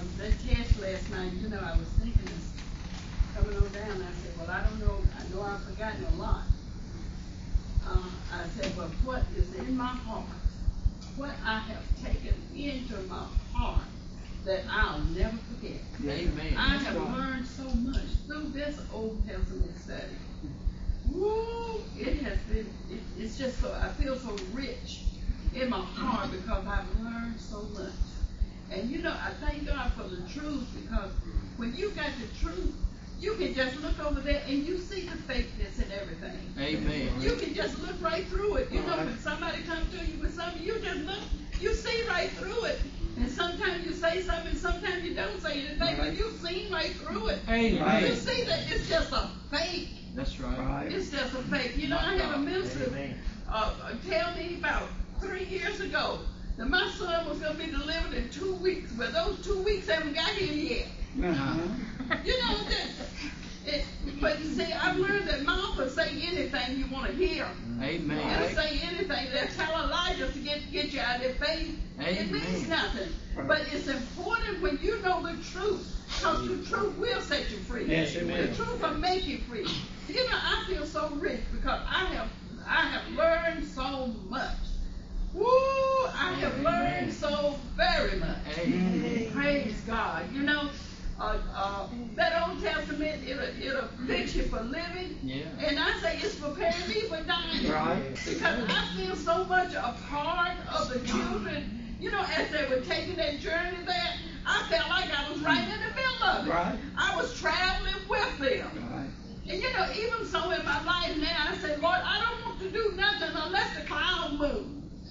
that test last night, you know, I was thinking this coming on down. I said, well, I don't know. I know I've forgotten a lot. I said, but what is in my heart, what I have taken into my heart, that I'll never forget. Amen. I have learned so much through this Old Testament study. Woo! It has been, it's just so, I feel so rich in my heart because I've learned so much. And you know, I thank God for the truth, because when you got the truth, you can just look over there and you see the fakeness and everything. Amen. You can just look right through it. You know, when somebody comes to you with something, you just look, you see right through it. And sometimes you say something, sometimes you don't say anything, but you see right through it. Amen. You see that it's just a fake. That's right. It's just a fake. You know, I had a minister tell me about 3 years ago that my son was going to be delivered in 2 weeks, but those 2 weeks haven't got here yet. You know, but you see, I've learned that mom can say anything you want to hear. Amen. They'll say anything. They'll tell Elijah to get you out of their faith. It means nothing. But it's important when you know the truth, because the truth will set you free. Yes, it will. The truth will make you free. You know, I feel so rich because I have learned so much. Woo! I have learned so very much. Amen. Praise God. You know, that Old Testament, it'll fix you for living. Yeah. And I say it's preparing me for dying. Right. Because I feel so much a part of the children. You know, as they were taking that journey there, I felt like I was right in the middle of it. Right. I was traveling with them. Right. And you know, even so in my life now, I say, Lord, I don't want to do nothing unless the clouds move.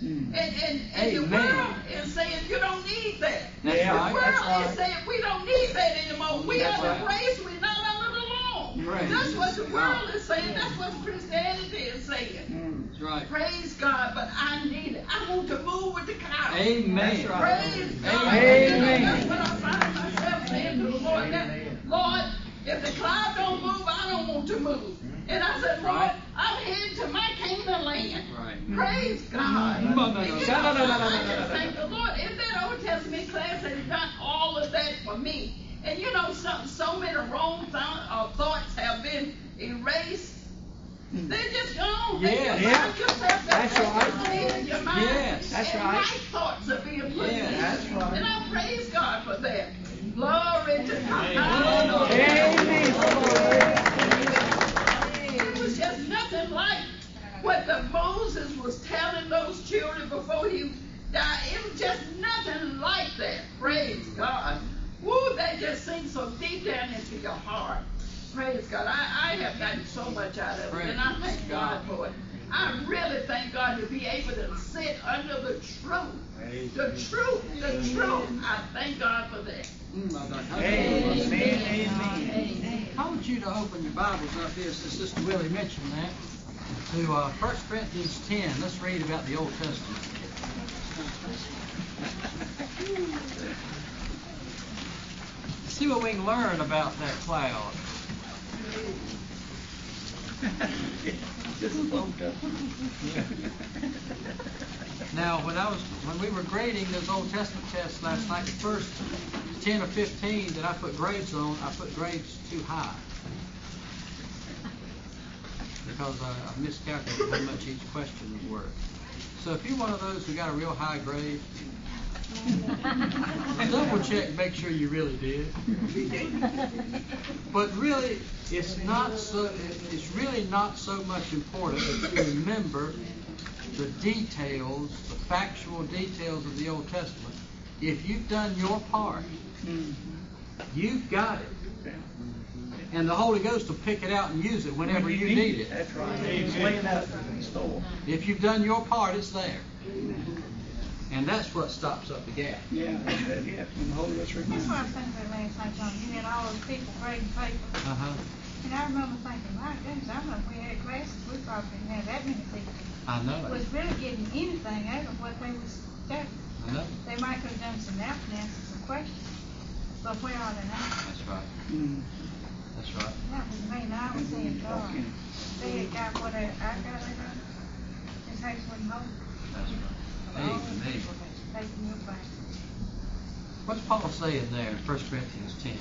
And the world is saying you don't need that. Yeah, the world is saying we don't need that anymore. We are the grace, we're not under the law. Right. That's what the world is saying. That's what Christianity is saying. That's right. Praise God, but I need it. I want to move with the clouds. Amen. Praise God. Amen. That's what I find myself saying to the Lord. Lord, if the cloud don't move, I don't want to move. And I said, Lord, I'm headed to my Canaan land. Right. Praise God. And you know, I just thank the Lord. In that Old Testament class, they've done all of that for me. And you know, so many wrong thoughts have been erased. They're just gone. Yeah. That's right. Your mind, Yes, that's and right. right thoughts are being put in. That's right. And I praise God for that. Glory to God. Amen. It was just nothing like what the Moses was telling those children before he died. It was just nothing like that. Praise God. Woo, that just sinks so deep down into your heart. Praise God. I have gotten so much out of it, and I thank God for it. I really thank God to be able to sit under the truth. The truth. I thank God for that. Amen. Amen. I want you to open your Bibles up here, since Sister Willie mentioned that, to 1 Corinthians 10. Let's read about the Old Testament. See what we can learn about that cloud. This is Old Testament. Now, when we were grading those Old Testament tests last night, the first 10 or 15 that I put grades on, I put grades too high. Because I miscalculated how much each question was worth. So if you're one of those who got a real high grade, double check, make sure you really did. But really, it's really not so much important that you remember the details, the factual details of the Old Testament. If you've done your part, you've got it. And the Holy Ghost will pick it out and use it whenever you need it. That's right. It's laying out in the store. If you've done your part, it's there. And that's what stops up the gap. Yeah, that's it. Yeah, when the Holy Ghost That's reminds what I was thinking about last night, John. You had all those people grading paper. And I remember thinking, my goodness, I remember if we had classes, we probably didn't have that many people. I know. Was really getting anything out of what they was studying. I know. They might have done some math and answered some questions. But where are they now? That's right. That's right. That was me, and I was saying, God, they had got what I got in it. His house wouldn't hold. That's right. All the Amen. people that's taking your back. What's Paul saying there in 1 Corinthians 10?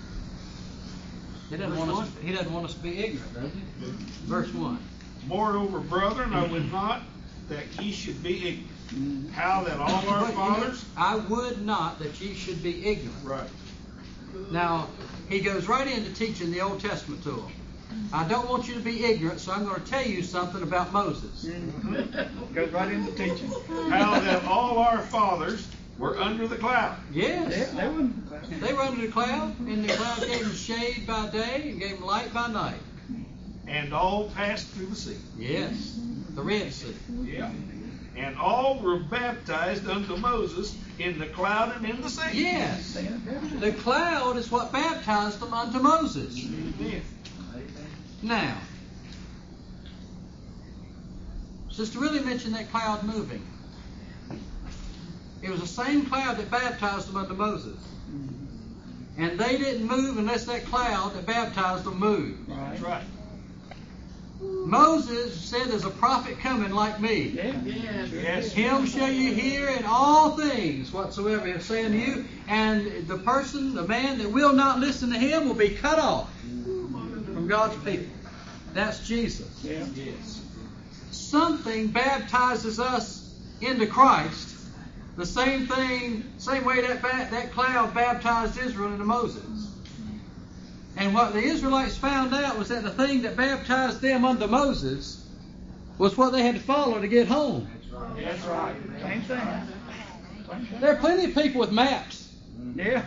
He doesn't want us to be ignorant, does he? Verse 1. Moreover, brethren, I would not that ye should be ignorant, how that all our fathers... I would not that ye should be ignorant. Right. Now, he goes right into teaching the Old Testament to them. I don't want you to be ignorant, so I'm going to tell you something about Moses. Goes right into teaching. How that all our fathers were under the cloud. Yes. Yeah, They were under the cloud, and the cloud gave them shade by day and gave them light by night. And all passed through the sea. Yes. The Red Sea. Yeah. And all were baptized unto Moses in the cloud and in the sea. Yes. The cloud is what baptized them unto Moses. Amen. Now, Sister Willie mentioned that cloud moving. It was the same cloud that baptized them unto Moses. And they didn't move unless that cloud that baptized them moved. That's right. Moses said, there's a prophet coming like me. Yes. Him shall you hear in all things whatsoever he is saying to you. And the person, the man that will not listen to him will be cut off from God's people. That's Jesus. Yeah. Yes. Something baptizes us into Christ. The same way that cloud baptized Israel into Moses. And what the Israelites found out was that the thing that baptized them unto Moses was what they had to follow to get home. That's right. Same thing. There are plenty of people with maps. Yeah.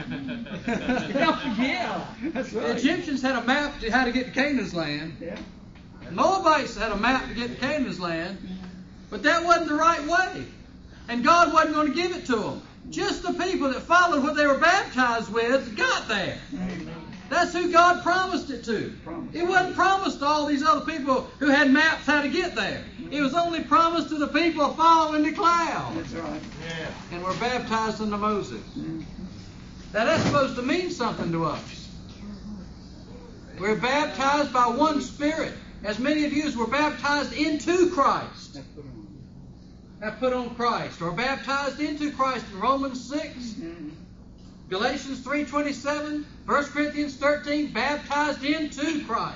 Yeah. That's The right. Egyptians had a map to how to get to Canaan's land. Yeah. The Moabites had a map to get to Canaan's land. But that wasn't the right way. And God wasn't going to give it to them. Just the people that followed what they were baptized with got there. That's who God promised it to. It wasn't promised to all these other people who had maps how to get there. It was only promised to the people following the cloud. That's right. Yeah. And were baptized unto Moses. Now that's supposed to mean something to us. We're baptized by one Spirit. As many of you as were baptized into Christ have put on Christ, or baptized into Christ in Romans 6, Galatians 3:27, 1 Corinthians 13, baptized into Christ.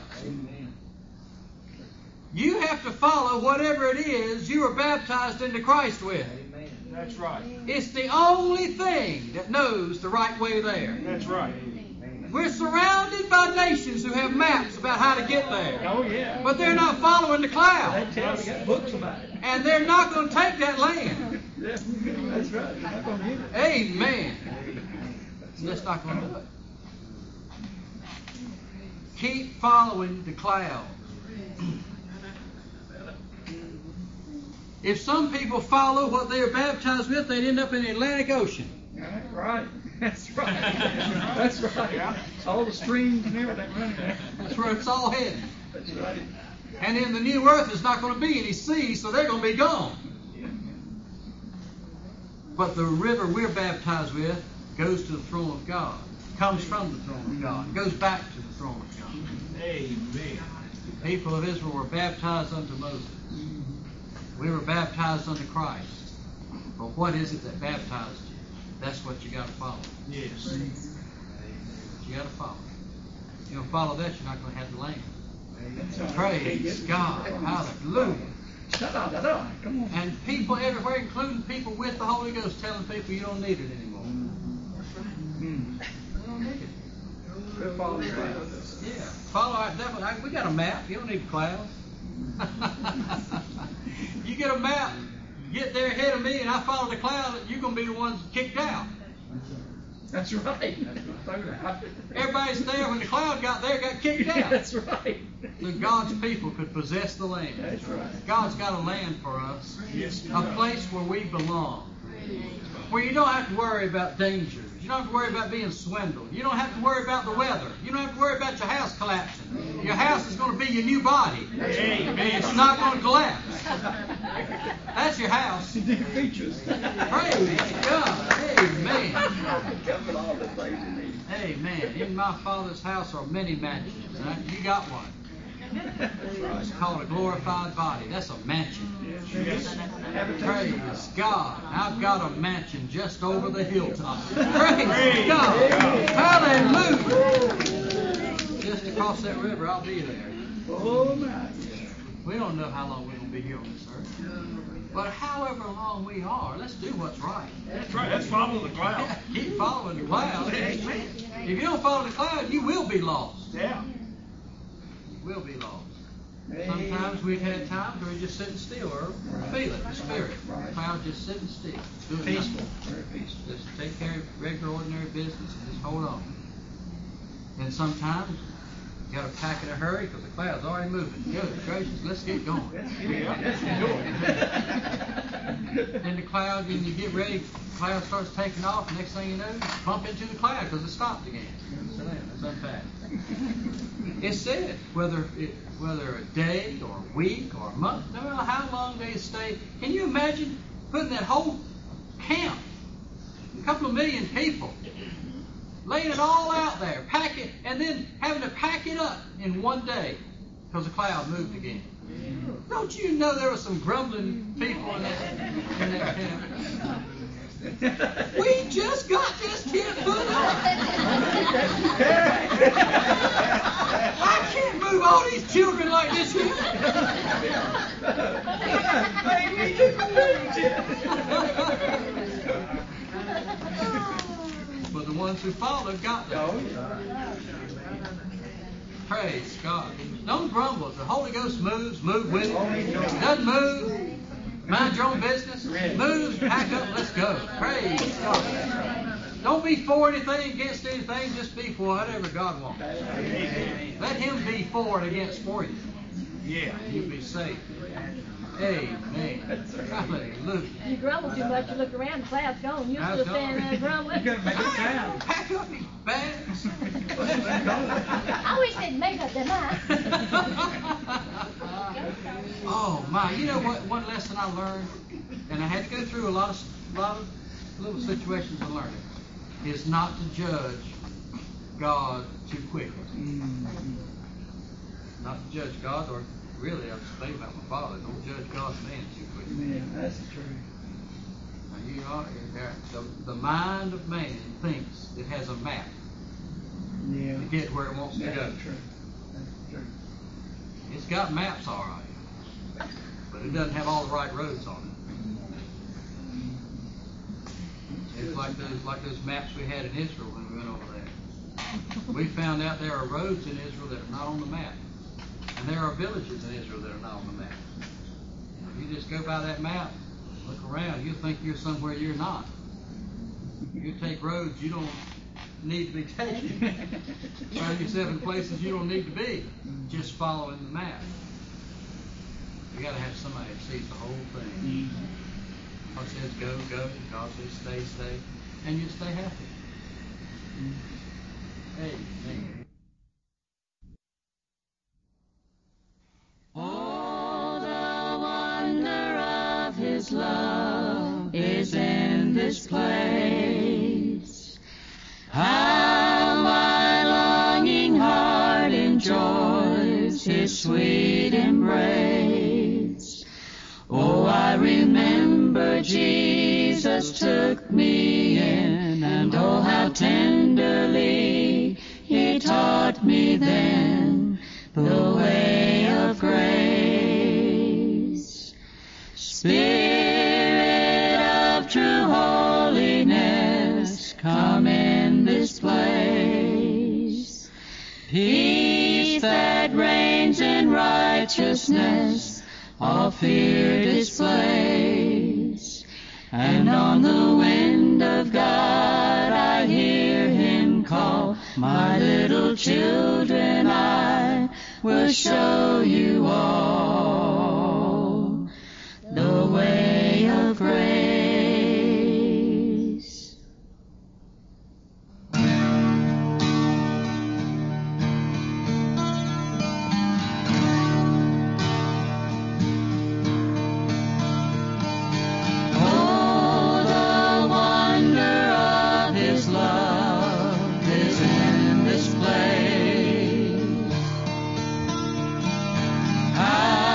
You have to follow whatever it is you were baptized into Christ with. That's right. It's the only thing that knows the right way there. That's right. We're surrounded by nations who have maps about how to get there. Oh, yeah. But they're not following the They cloud. tell they got books about it. And they're not going to take that land. Yeah. That's right. They're not going to get it. Amen. That's not going to do it. Keep following the cloud. If some people follow what they are baptized with, they'd end up in the Atlantic Ocean. Right. That's right. That's right. Yeah. All the streams and everything running there. That's where it's all heading. That's right. And in the new earth, there's not going to be any sea, so they're going to be gone. But the river we're baptized with goes to the throne of God. Comes from the throne of God. Goes back to the throne of God. Amen. The people of Israel were baptized unto Moses. We were baptized unto Christ. But what is it that baptized you? That's what you got to follow. Yes. You got to follow. You don't follow that, you're not going to have the land. That's right. Praise God. Hallelujah. Come on. And people everywhere, including people with the Holy Ghost, telling people you don't need it anymore. You don't need it. Good follow the Yeah. Follow our devil. We got a map. You don't need clouds. You get a map, get there ahead of me, and I follow the cloud, you're going to be the ones kicked out. That's right. Everybody's there when the cloud got there, got kicked out. That's right. So God's people could possess the land. That's right. God's got a land for us. Yes. A place where we belong. Where you don't have to worry about dangers. You don't have to worry about being swindled. You don't have to worry about the weather. You don't have to worry about your house collapsing. Your house is going to be your new body. Amen. It's not going to collapse. That's your house. Features. Praise God. Amen. Covered all the things you need. Amen. In my Father's house are many mansions. You got one. It's called a glorified body. That's a mansion. Yes. Praise God. I've got a mansion just over the hilltop. Praise God. Hallelujah. Just across that river, I'll be there. Oh, my. We don't know how long we're going to be here on this earth. But however long we are, let's do what's right. That's right. Let's follow the cloud. Keep following the cloud. Amen. If you don't follow the cloud, you will be lost. Yeah. You will be lost. Sometimes we've had times where we're just sitting still or feel it, the spirit. The cloud just sitting still. Doing Peaceful. nothing. Very peaceful. Just take care of regular, ordinary business and just hold on. And sometimes you got to pack in a hurry because the cloud's already moving. Good gracious, let's get going. Then the cloud, when you get ready, the cloud starts taking off. Next thing you know, you bump into the cloud because it stopped again. So that's unpacked. It said whether a day or a week or a month, no matter how long they stay. Can you imagine putting that whole camp, a couple of million people, laying it all out there, pack it, and then having to pack it up in one day because the cloud moved again? Don't you know there were some grumbling people in that camp? We just got this tent put up. I can't move all these children like this here. But the ones who followed got there. Praise God. Don't grumble. If the Holy Ghost moves, move with it. Doesn't move, mind your own business. Moves, pack up, let's go. Praise God. Don't be for anything, against anything. Just be for whatever God wants. Let Him be for and against for you. Yeah. You'll be saved. Amen. Hallelujah. You grumble too much, you look around, the cloud's gone. You're still standing there grumbling. You gotta make it count. Pack up these bags. I wish they'd make up their mind. Oh my! You know what? One lesson I learned, and I had to go through a lot of little situations to learn it, is not to judge God too quickly. Not to judge God, or really, I was thinking about my father. Don't judge God's man too quickly. Man, that's the truth. Now, you are the mind of man thinks it has a map Yeah. to get where it wants to go. That's true. That's true. It's got maps, all right, but it doesn't have all the right roads on it. It's like those maps we had in Israel when we went over there. We found out there are roads in Israel that are not on the map, and there are villages in Israel that are not on the map. If you just go by that map, look around, you'll think you're somewhere you're not. You take roads you don't need to be taking. Find yourself in places you don't need to be, just following the map. You got to have somebody that sees the whole thing. God says go, go. God says stay, stay. And you stay happy. Amen. Oh, the wonder of His love is in this place. How my longing heart enjoys His sweet embrace. Oh, I remember Jesus took me in, and oh, how tenderly He taught me then the way of grace. Spirit of true holiness, come in this place. Peace that reigns in righteousness, all fear displace. And on the wind of God I hear Him call, my little children, I will show you all the way of grace. Oh, the wonder of His love is in this place.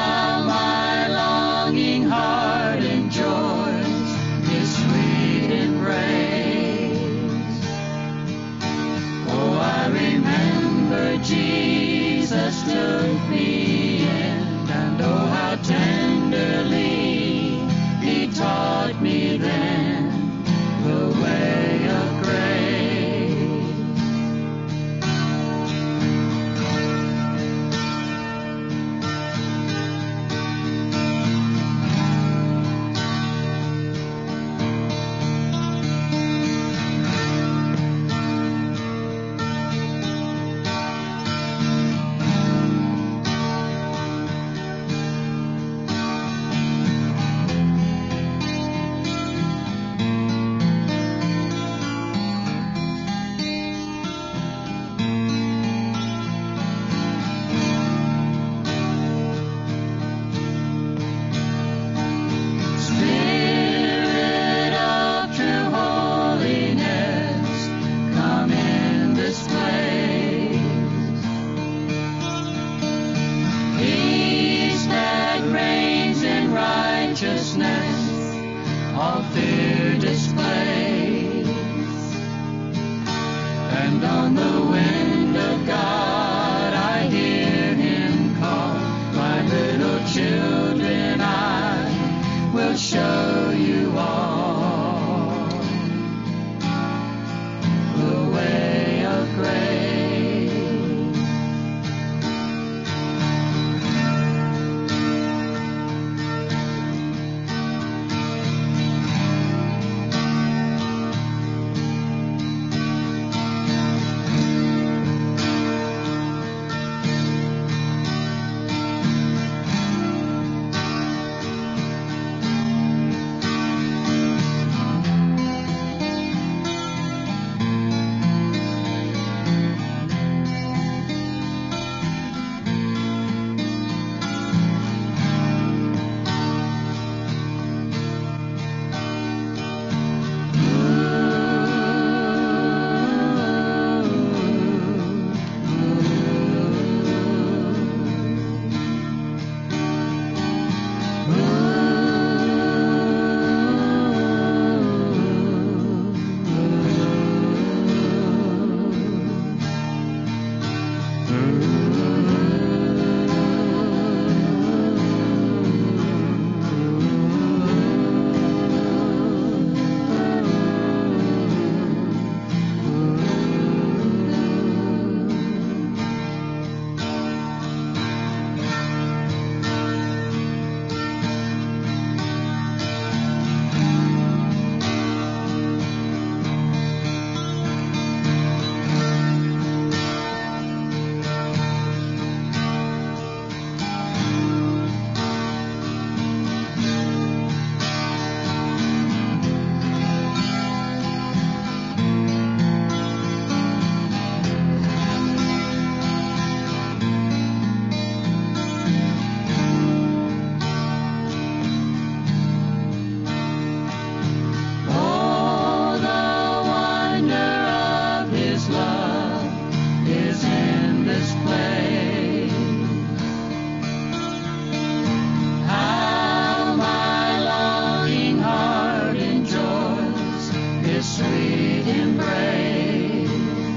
His sweet embrace.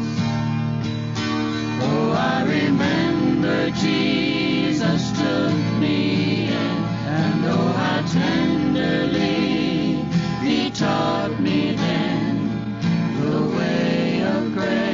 Oh, I remember Jesus took me in, and oh, how tenderly He taught me then the way of grace.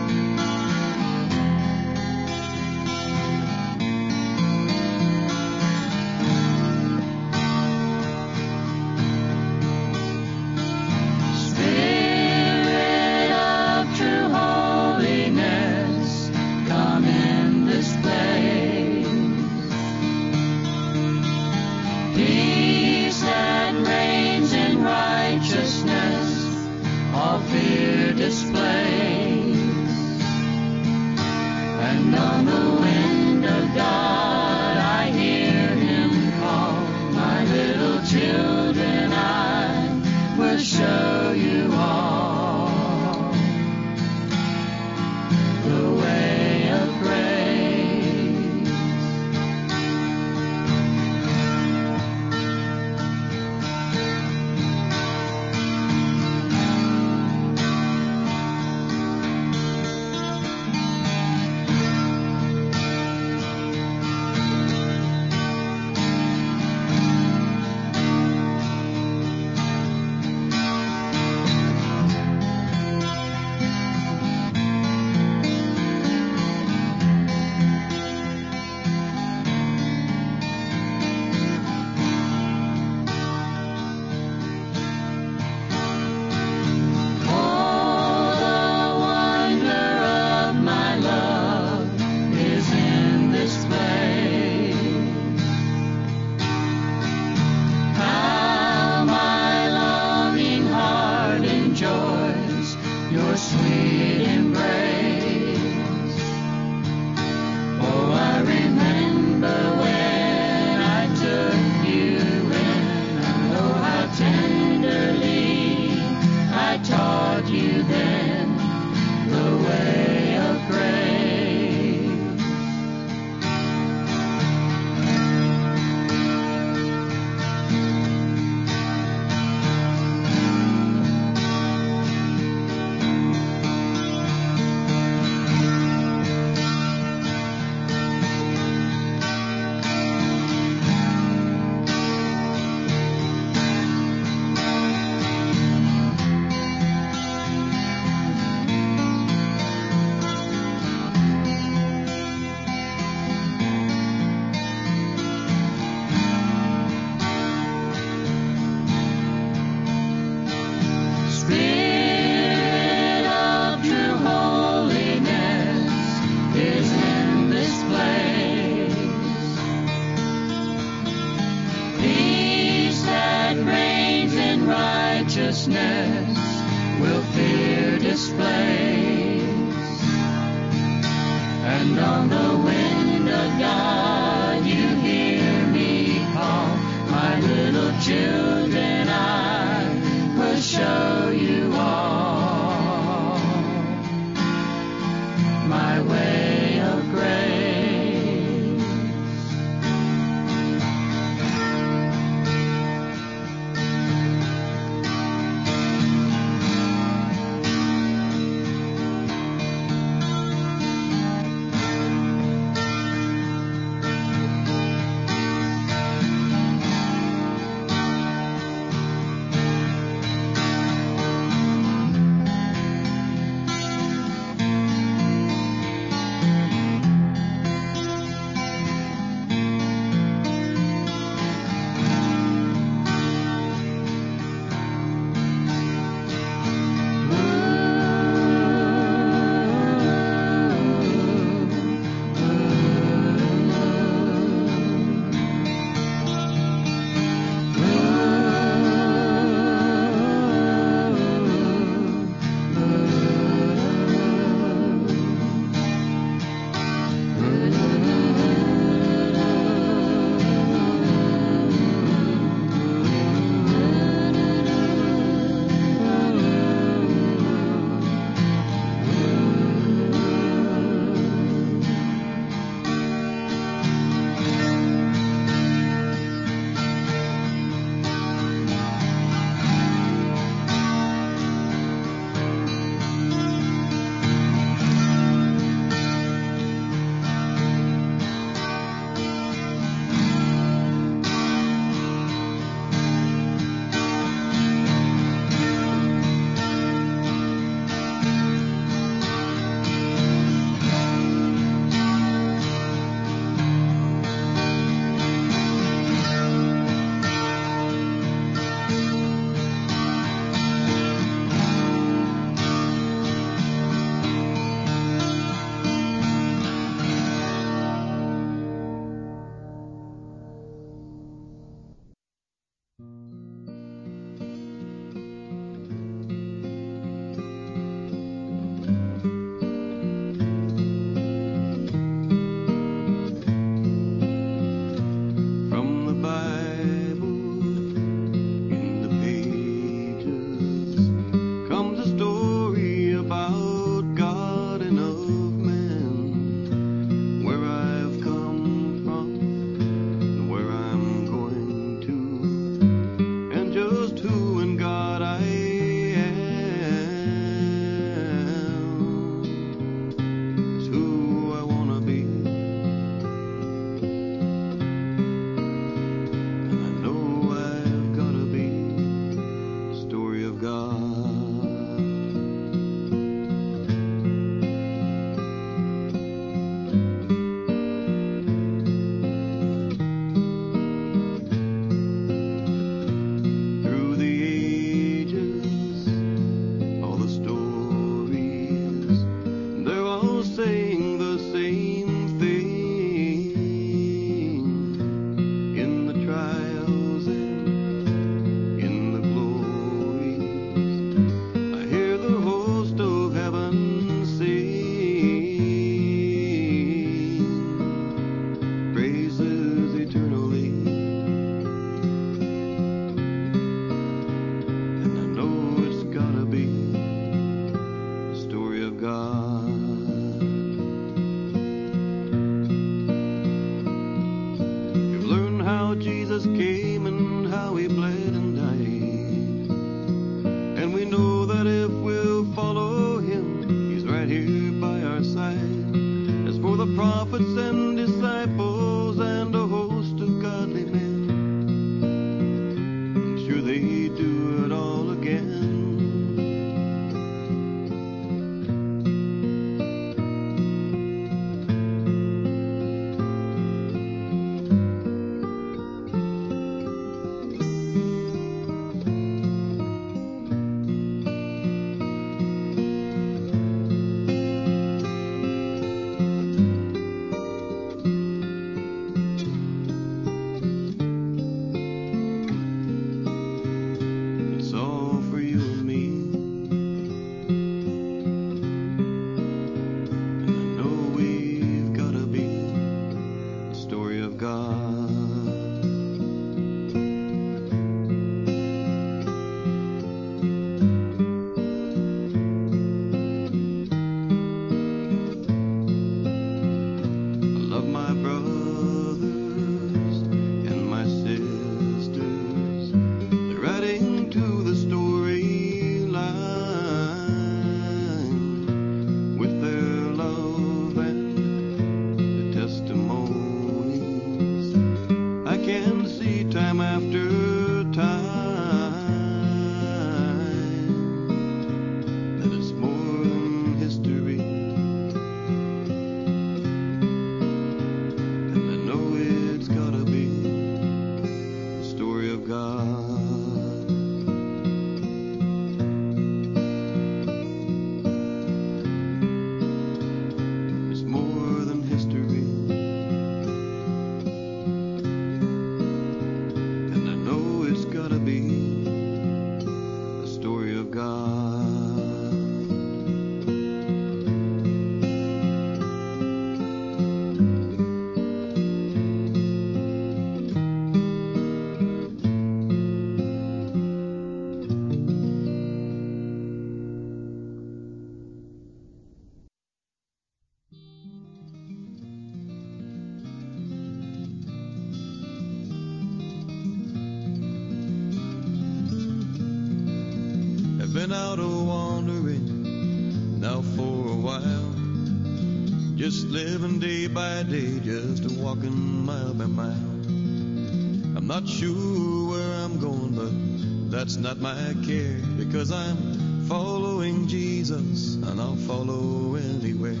living day by day, just walking mile by mile. I'm not sure where I'm going, but that's not my care, because I'm following Jesus, and I'll follow anywhere.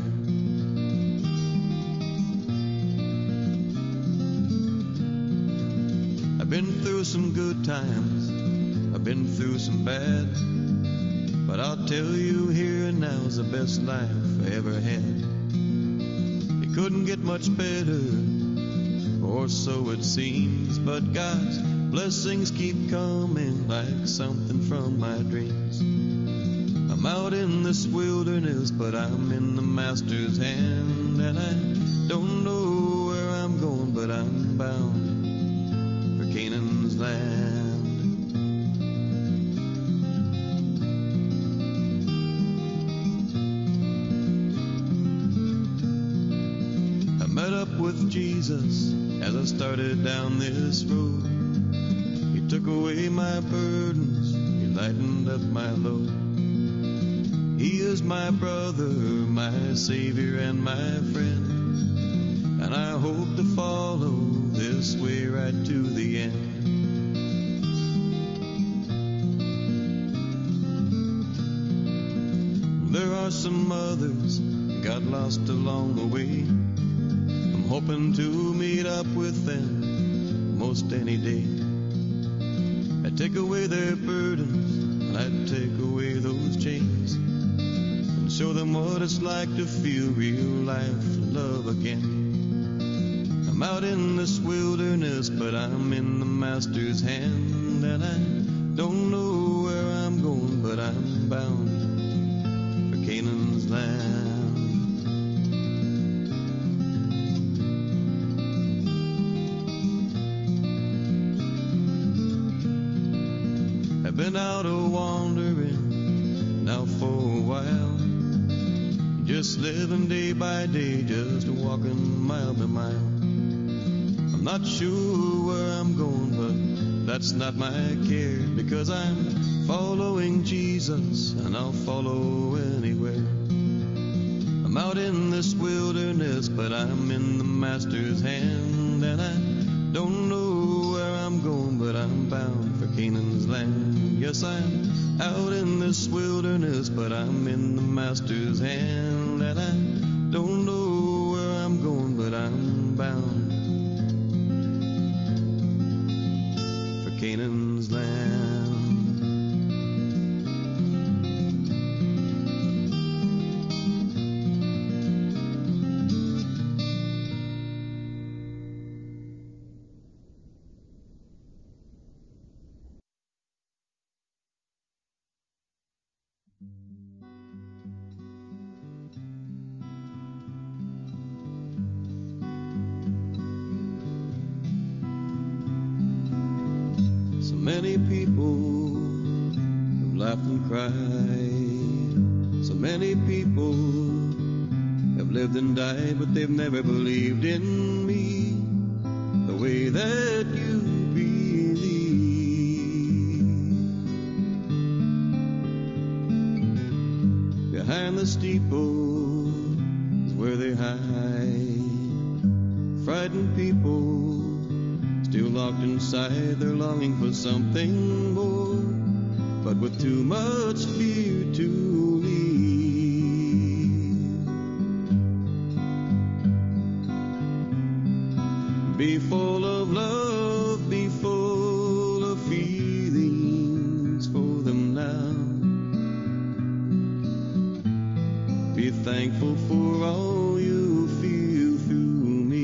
I've been through some good times, I've been through some bad, but I'll tell you here and now's the best life I ever had. It couldn't get much better, or so it seems, but God's blessings keep coming like something from my dreams. I'm out in this wilderness, but I'm in the Master's hand, and I don't know where I'm going, but I'm bound for Canaan's land. I met up with Jesus as I started down this road. He took away my burdens, He lightened up my load. He is my brother, my Savior, and my friend, and I hope to follow this way right to the end. There are some others got lost along the way. I'm hoping to meet up with them most any day. I'd take away their burdens, I'd take away those chains, and show them what it's like to feel real life love again. I'm out in this wilderness, but I'm in the Master's hand, and I don't know where I'm going, but I'm bound for Canaan's land. I've been out a-wandering now for a while, just living day by day, just walking mile by mile. I'm not sure where I'm going, but that's not my care, because I'm following Jesus, and I'll follow anywhere. I'm out in this wilderness, but I'm in the Master's hand, and I don't know where I'm going, but I'm bound for Canaan's land. Yes, I'm out in this wilderness, but I'm in the Master's hand, and I don't know where I'm going, but I'm bound for Canaan's land. Many people have laughed and cried. So many people have lived and died, but they've never believed in me the way that you believe. Behind the steeple is where they hide. Frightened people still locked inside, they're longing for something more, but with too much fear to leave. Be full of love, be full of feelings for them now. Be thankful for all you feel through me.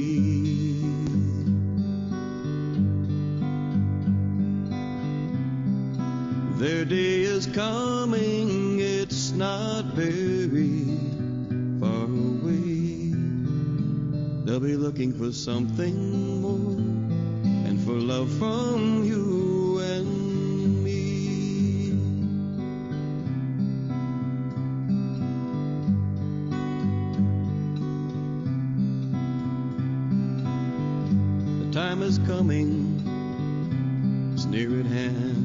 Their day is coming, it's not very far away. They'll be looking for something more, and for love from you and me. The time is coming, it's near at hand.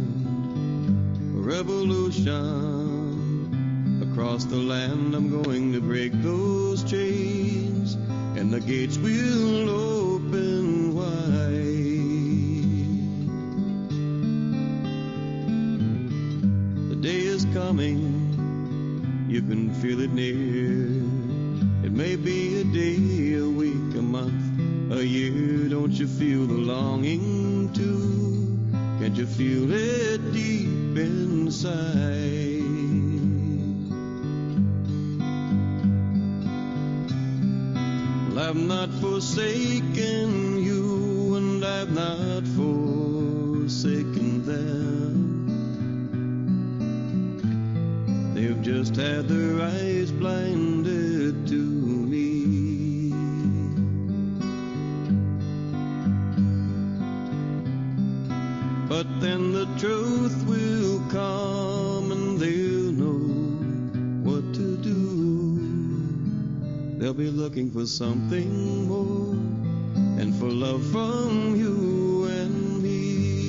Revolution across the land, I'm going to break those chains. days, and the gates will open wide. The day is coming, you can feel it near. It may be a day, a week, a month, a year. Don't you feel the longing too? Can't you feel it deep inside? Well, I've not forsaken you, and I've not forsaken them. They've just had their eyes blinded to me. But then the truth will come, and they'll know what to do. They'll be looking for something more, and for love from you and me.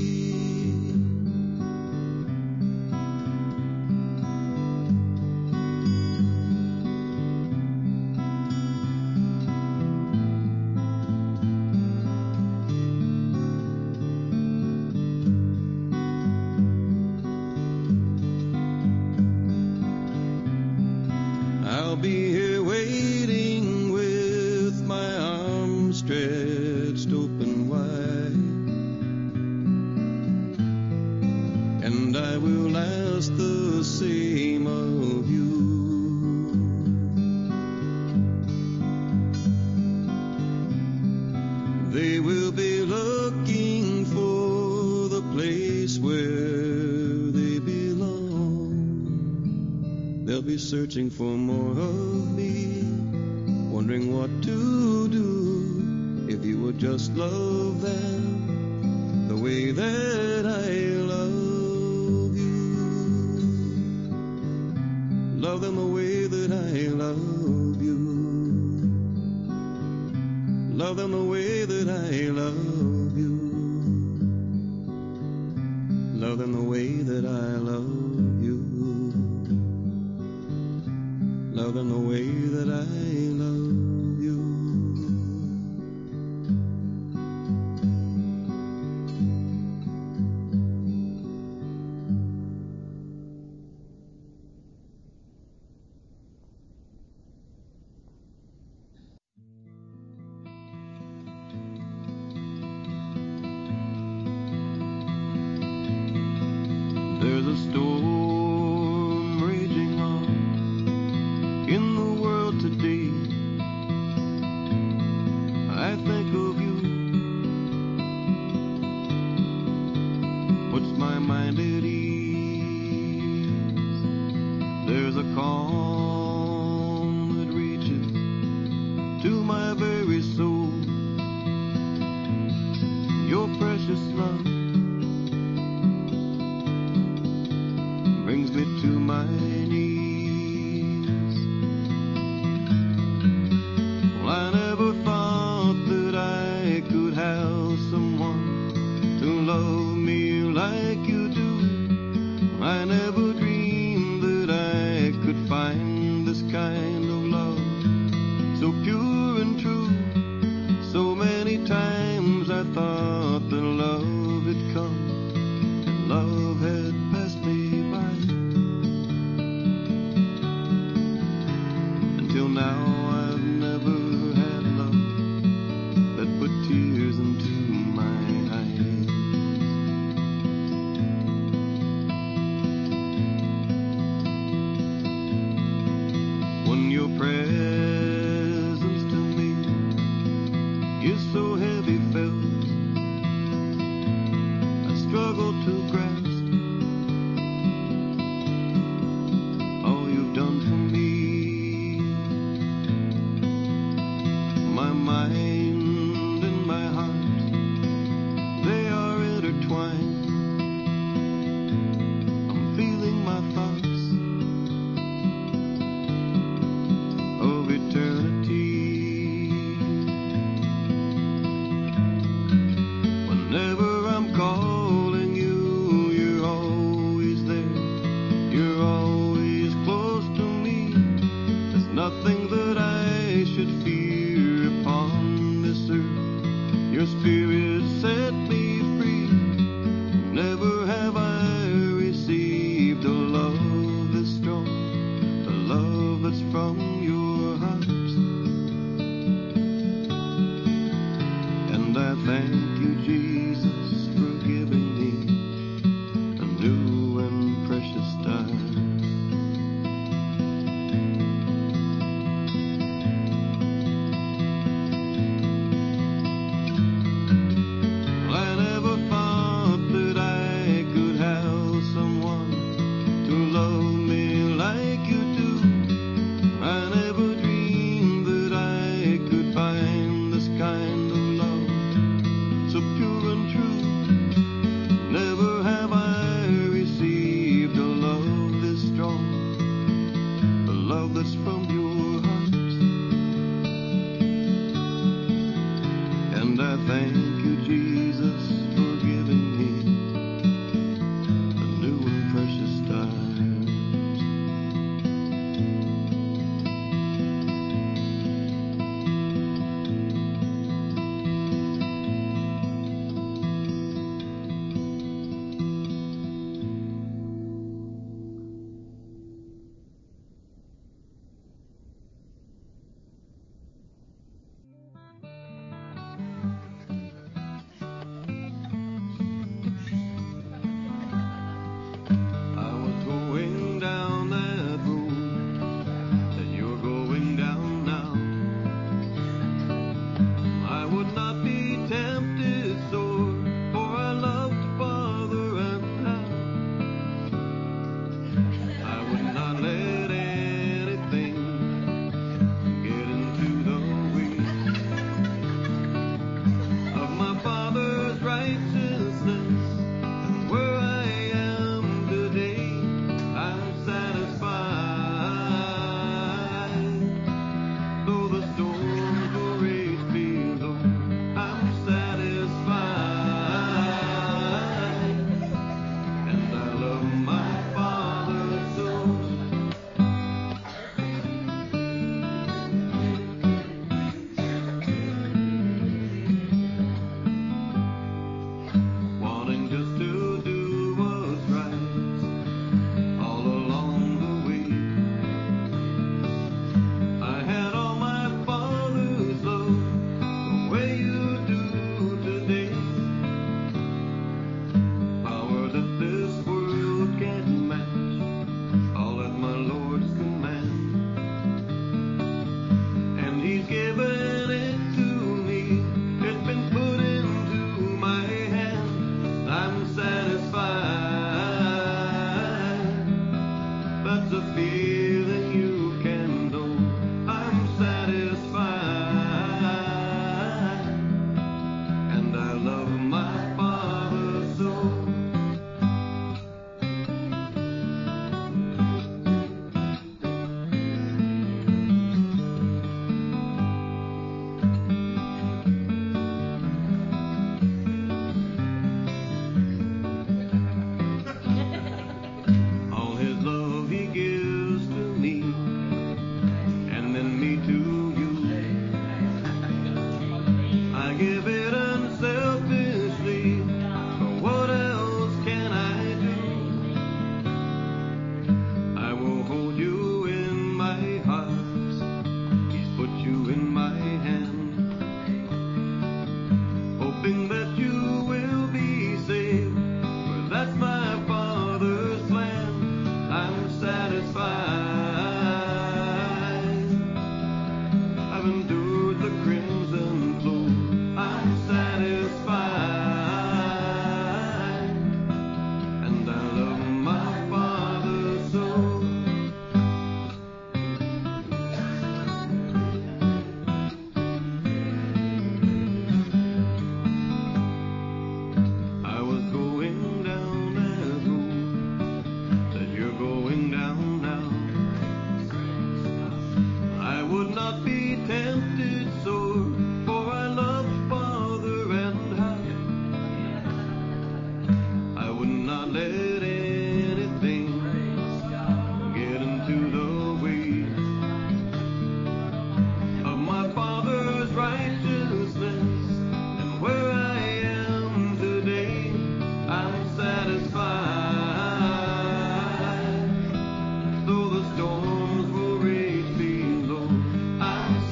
I'll be here waiting with my arms stretched open wide, and I will ask the same of you. They will be looking for the place where they belong. They'll be searching for more of me, wondering what to do if you would just love them the way that I love you. Love them the way that I love you. Love them the way that I love you. Love them the way that I love you. Love them the way that I love you. There's a storm raging on in the world today. I think of you, puts my mind at ease. There's a calm that reaches to my very soul. Your precious love brings me to my knees. Well, I never thought that I could have someone to love me like you do. I never dreamed that I could find this kind of love, so pure and true. So many times I thought that love had come and love had passed me by. Until now I've never had love that put tears into my eyes. When your presence to me is so heavy felt, I struggle to grasp all you've done for me. My mind and my heart, they are intertwined. I'm feeling my thoughts of love that's from your heart. And I thank you, Jesus, for giving me a new and precious start. Though the storms will rage below, I'm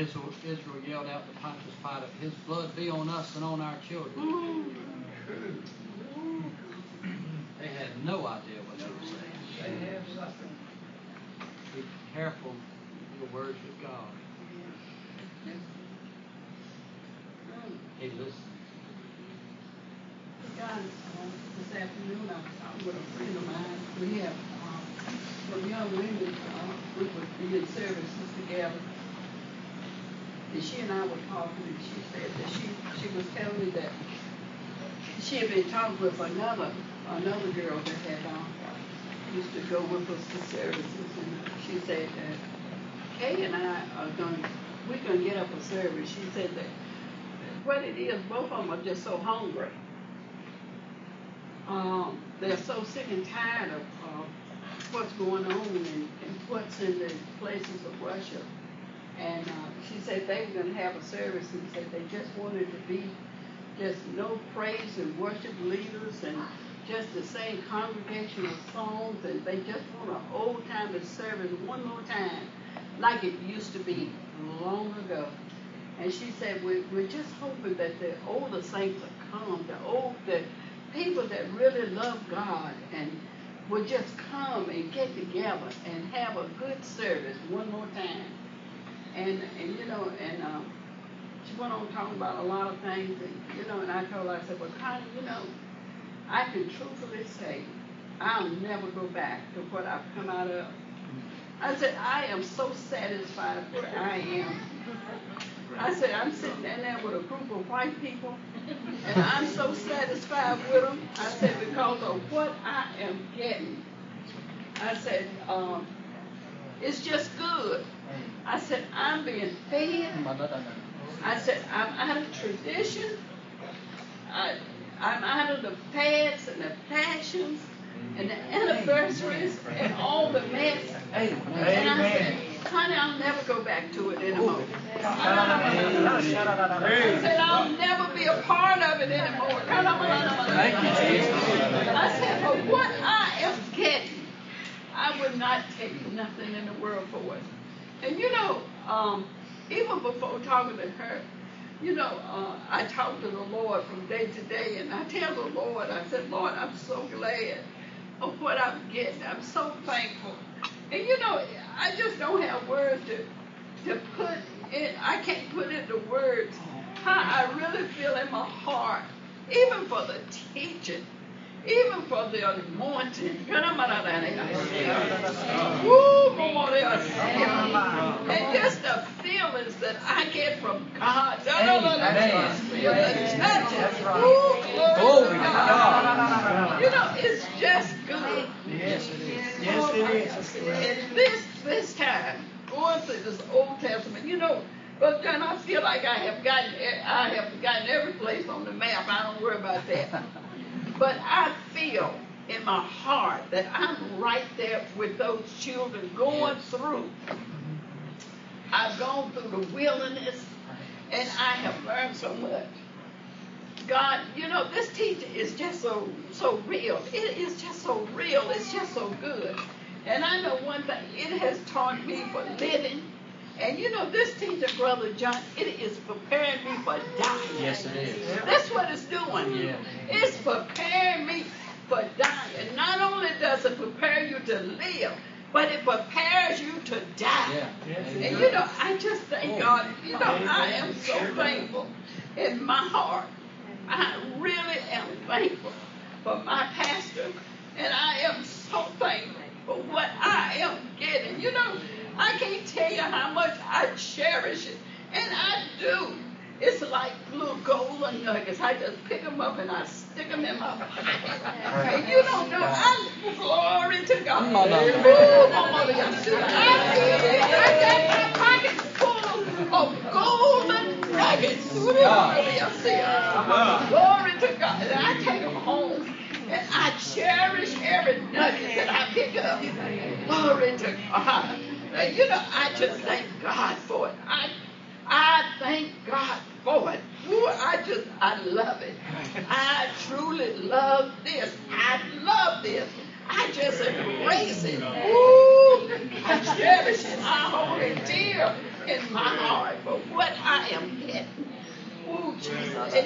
Israel yelled out to Pontius Pilate, "His blood be on us and on our children." They had no idea what they were saying. They have something. Be careful of the words of God. He listens. God, this afternoon I was talking with a friend of mine. We have some young women, we would be in services together. And she and I were talking, and she said that she was telling me that she had been talking with another girl that had used to go with us to services, and she said that Kay and I we're gonna get up a service. She said that what it is, both of them are just so hungry. They're so sick and tired of what's going on and what's in the places of worship. And she said they were going to have a service, and said they just wanted to be just no praise and worship leaders and just to sing congregational songs, and they just want an old-timey service one more time like it used to be long ago. And she said we're just hoping that the older saints will come, the people that really love God and will just come and get together and have a good service one more time. And she went on talking about a lot of things, and I told her, I said, well, Connie, I can truthfully say I'll never go back to what I've come out of. I said, I am so satisfied where I am. I said, I'm sitting in there with a group of white people, and I'm so satisfied with them. I said, because of what I am getting. I said, it's just good. I said, I'm being fed. I said, I'm out of tradition. I'm out of the fads and the fashions and the anniversaries and all the mess. And I said, honey, I'll never go back to it anymore. I said, I'll never be a part of it anymore. Thank you, Jesus. I said, but what I am getting, I would not take nothing in the world for it. And even before talking to her, I talk to the Lord from day to day, and I tell the Lord, I said, Lord, I'm so glad of what I'm getting. I'm so thankful. And I just don't have words to put in. I can't put into words how I really feel in my heart, even for the teaching, even for the anointing. And just the feelings that I get from God. It's just good. Yes, it is. Yes, it is. And this time, going through this Old Testament, but then I feel like I have gotten every place on the map. I don't worry about that. But I feel in my heart that I'm right there with those children going through. I've gone through the wilderness, and I have learned so much. God, this teaching is just so real. It is just so real. It's just so good. And I know one thing, it has taught me for living. And this teaching, Brother John, it is preparing me for dying. Yes, it is. That's what it's doing. Yeah. It's preparing me for dying. And not only does it prepare you to live, but it prepares you to die. Yeah. Yes, and I just thank God. I am so thankful in my heart. I really am thankful for my pastor, and I am so thankful for what I am getting. I can't tell you how much I cherish it, and I do. It's like little golden nuggets. I just pick them up and I stick them in my pocket. And you don't know, I'm glory to God. I got my pockets full of golden nuggets. Glory to God. And I take them home and I cherish every nugget that I pick up. Glory to God. And I just thank God for it. I thank God for it. Ooh, I love it. I truly love this. I love this. I just embrace it. Ooh, I cherish it. I hold it dear in my heart for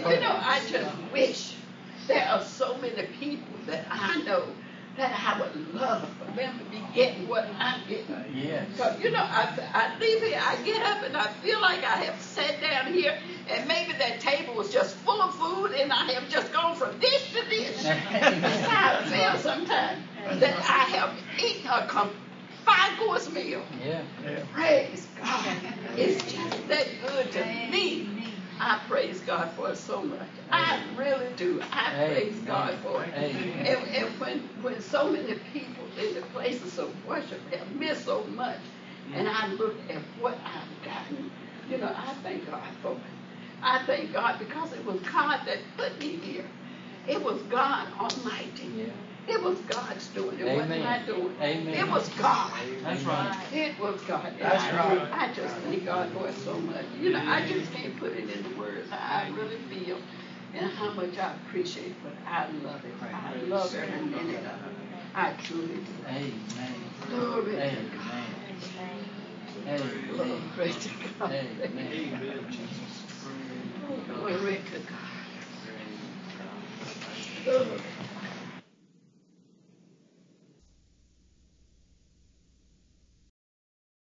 you know, I just wish there are so many people that I know that I would love for them to be getting what I'm getting. Yes. So, you know, I leave here, I get up and I feel like I have sat down here and maybe that table was just full of food and I have just gone from dish to dish. That's how I feel sometimes, that I have eaten a 5-course meal. Yeah. Praise God. It's just that good to me. I praise God for it so much. I really do. I praise God for it. And when so many people in the places of worship have missed so much, and I look at what I've gotten, you know, I thank God for it. I thank God because it was God that put me here. It was God Almighty. Yeah. It was God's doing. It wasn't my doing. Amen. It was God. That's right. It was God. That's right. I just thank God for it so much. You know, I just can't put it into words how I really feel and how much I appreciate it, but I love it. I love every minute of it. I truly do. Amen. Glory to Amen. God. Amen. Glory to God. Amen.